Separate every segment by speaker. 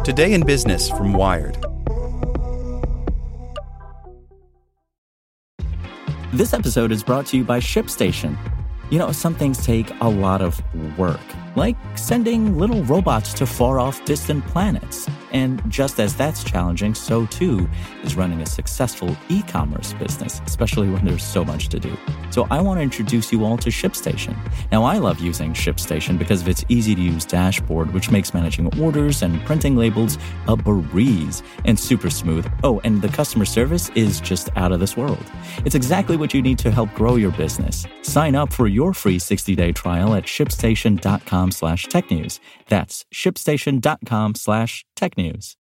Speaker 1: Today in Business from Wired.
Speaker 2: This episode is brought to you by ShipStation. You know, some things take a lot of work, like sending little robots to far-off distant planets. And just as that's challenging, so too is running a successful e-commerce business, especially when there's so much to do. So I want to introduce you all to ShipStation. Now, I love using ShipStation because of its easy-to-use dashboard, which makes managing orders and printing labels a breeze and super smooth. Oh, and the customer service is just out of this world. It's exactly what you need to help grow your business. Sign up for your free 60-day trial at shipstation.com/technews. That's shipstation.com/technews.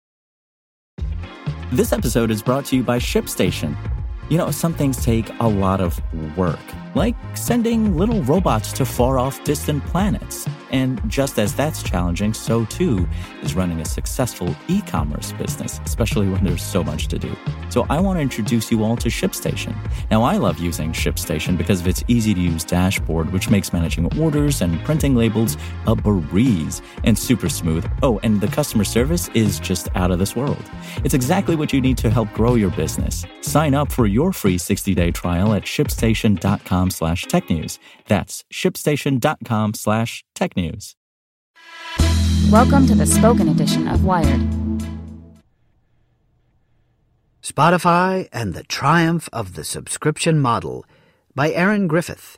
Speaker 2: This episode is brought to you by ShipStation. You know, some things take a lot of work, like sending little robots to far-off distant planets. And just as that's challenging, so too is running a successful e-commerce business, especially when there's so much to do. So I want to introduce you all to ShipStation. Now, I love using ShipStation because of its easy-to-use dashboard, which makes managing orders and printing labels a breeze and super smooth. Oh, and the customer service is just out of this world. It's exactly what you need to help grow your business. Sign up for your free 60-day trial at shipstation.com/technews. That's shipstation.com/technews.
Speaker 3: Welcome to the spoken edition of Wired.
Speaker 4: Spotify and the Triumph of the Subscription Model by Aaron Griffith.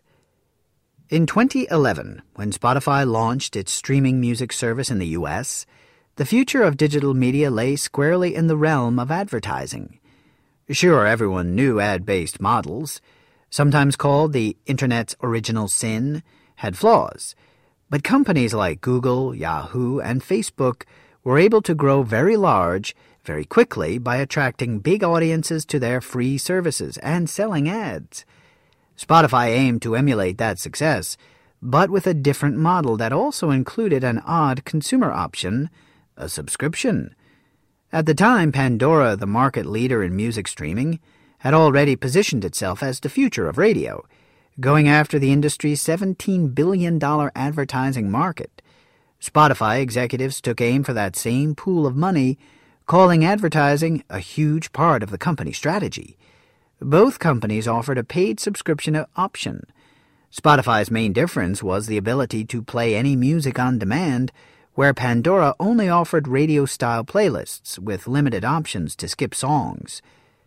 Speaker 4: In 2011, when Spotify launched its streaming music service in the U.S., the future of digital media lay squarely in the realm of advertising. Sure, everyone knew ad-based models, sometimes called the Internet's original sin, had flaws. But companies like Google, Yahoo, and Facebook were able to grow very large, very quickly by attracting big audiences to their free services and selling ads. Spotify aimed to emulate that success, but with a different model that also included an odd consumer option, a subscription. At the time, Pandora, the market leader in music streaming, had already positioned itself as the future of radio, going after the industry's $17 billion advertising market. Spotify executives took aim for that same pool of money, calling advertising a huge part of the company strategy. Both companies offered a paid subscription option. Spotify's main difference was the ability to play any music on demand, where Pandora only offered radio-style playlists with limited options to skip songs.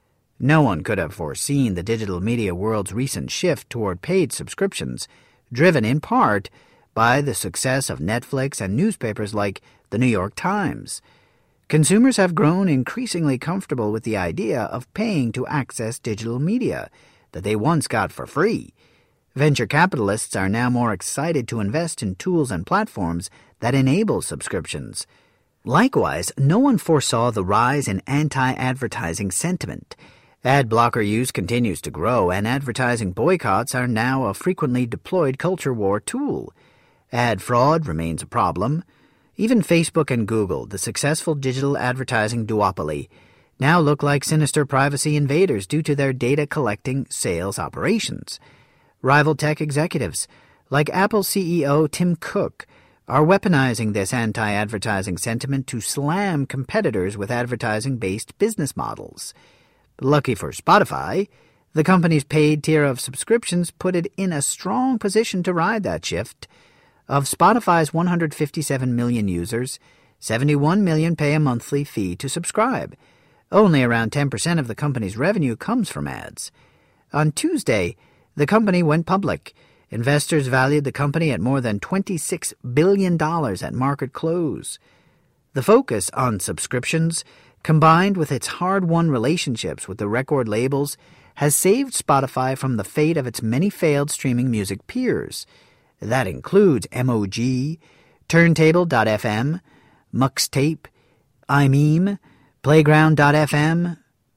Speaker 4: No one could have foreseen the digital media world's recent shift toward paid subscriptions, driven in part by the success of Netflix and newspapers like the New York Times. Consumers have grown increasingly comfortable with the idea of paying to access digital media that they once got for free. Venture capitalists are now more excited to invest in tools and platforms that enable subscriptions. Likewise, no one foresaw the rise in anti-advertising sentiment. Ad blocker use continues to grow, and advertising boycotts are now a frequently deployed culture war tool. Ad fraud remains a problem. Even Facebook and Google, the successful digital advertising duopoly, now look like sinister privacy invaders due to their data-collecting sales operations. Rival tech executives, like Apple CEO Tim Cook, are weaponizing this anti-advertising sentiment to slam competitors with advertising-based business models. Lucky for Spotify, the company's paid tier of subscriptions put it in a strong position to ride that shift. Of Spotify's 157 million users, 71 million pay a monthly fee to subscribe. Only around 10% of the company's revenue comes from ads. On Tuesday, the company went public. Investors valued the company at more than $26 billion at market close. The focus on subscriptions, combined with its hard-won relationships with the record labels, has saved Spotify from the fate of its many failed streaming music peers. That includes MOG, Turntable.fm, Muxtape, iMeme, Playground.fm,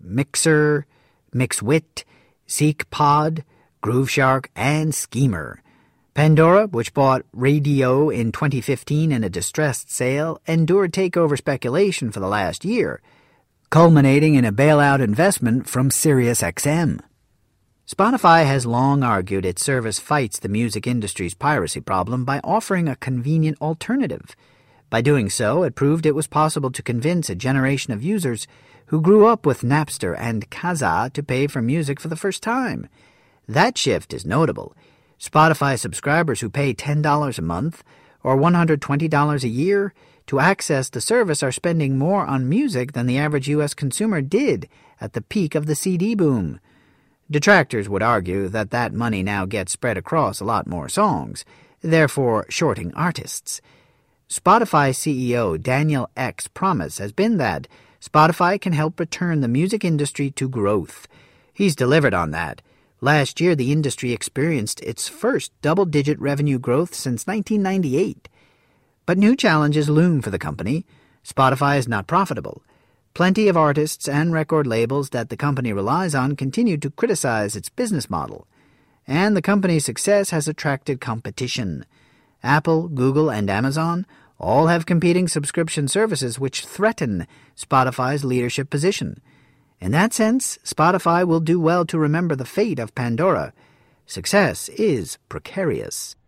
Speaker 4: Mixer, Mixwit, SeekPod, Grooveshark, and Schemer. Pandora, which bought Radio in 2015 in a distressed sale, endured takeover speculation for the last year, culminating in a bailout investment from SiriusXM. Spotify has long argued its service fights the music industry's piracy problem by offering a convenient alternative. By doing so, it proved it was possible to convince a generation of users who grew up with Napster and Kazaa to pay for music for the first time. That shift is notable. Spotify subscribers who pay $10 a month or $120 a year to access the service are spending more on music than the average U.S. consumer did at the peak of the CD boom. Detractors would argue that that money now gets spread across a lot more songs, therefore shorting artists. Spotify CEO Daniel Ek's promise has been that Spotify can help return the music industry to growth. He's delivered on that. Last year, the industry experienced its first double-digit revenue growth since 1998. But new challenges loom for the company. Spotify is not profitable. Plenty of artists and record labels that the company relies on continue to criticize its business model. And the company's success has attracted competition. Apple, Google, and Amazon all have competing subscription services which threaten Spotify's leadership position. In that sense, Spotify will do well to remember the fate of Pandora. Success is precarious.